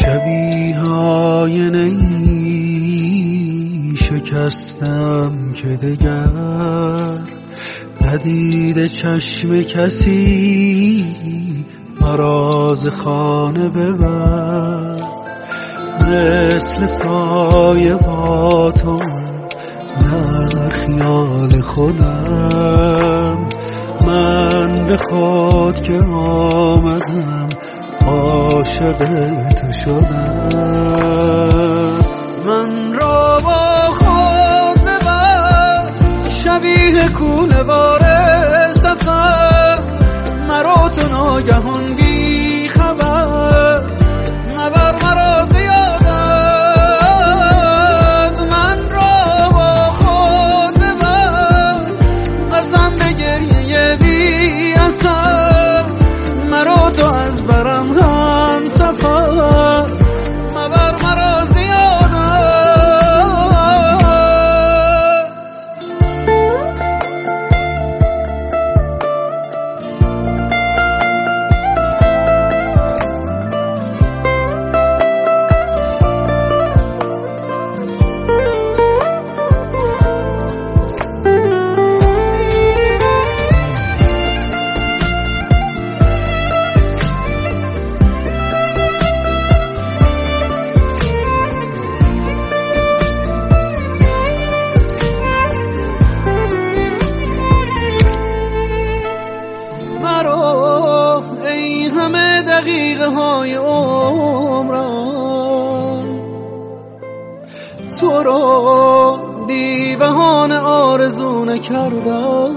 شبیه آینه‌ای شکستم که دگر ندیده چشم کسی مراز خانه ببر. مثل سایه با تو در خیال خودم، من به خود که آمدم عاشق تو شدم. من را با خود ببر شبیه کوله بار سفر، مرا تو ناگهان بی خبر مبر مرا زیادت. من را با خود ببر قسم به گریه بی اثر، مرا تو از برم هم سفر مبر مرا زیادت. ای همه دقیقه های عمرم تو رو بی بهانه آرزو نکردم.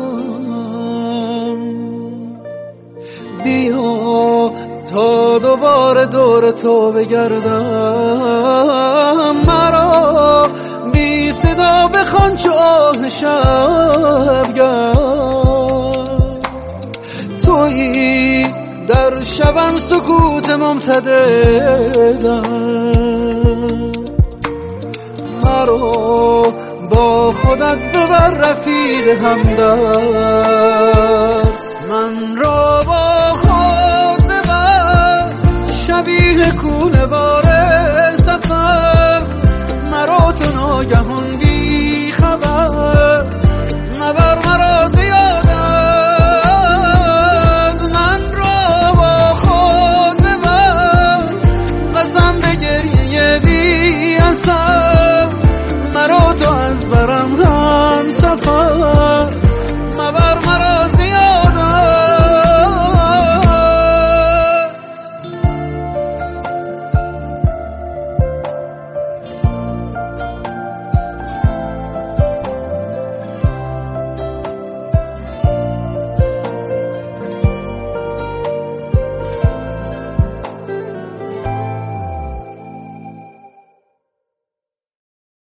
بیا تا دوباره دور تو بگردم، مرا بی صدا بخوان چو آه شبگرد. تویی در شبم سکوت ممتددم، مرا با خودت ببر رفیق همدرد. من را با خود ببر شبیه کوله بار